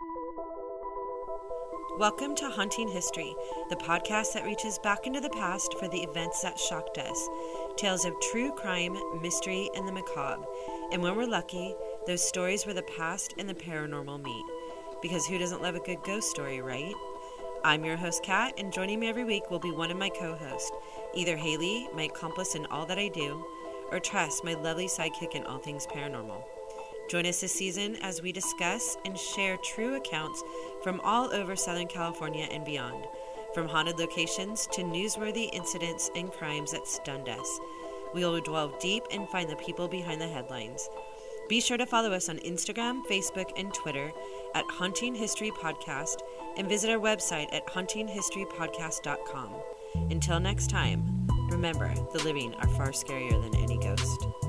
Welcome to Haunting History, the podcast that reaches back into the past for the events that shocked us. Tales of true crime, mystery, and the macabre. And when we're lucky, those stories where the past and the paranormal meet. Because who doesn't love a good ghost story, right? I'm your host, Kat, and joining me every week will be one of my co-hosts, either Haley, my accomplice in all that I do, or Tress, my lovely sidekick in all things paranormal. Join us this season as we discuss and share true accounts from all over Southern California and beyond, from haunted locations to newsworthy incidents and crimes that stunned us. We will delve deep and find the people behind the headlines. Be sure to follow us on Instagram, Facebook, and Twitter at Haunting History Podcast, and visit our website at hauntinghistorypodcast.com. Until next time, remember, the living are far scarier than any ghost.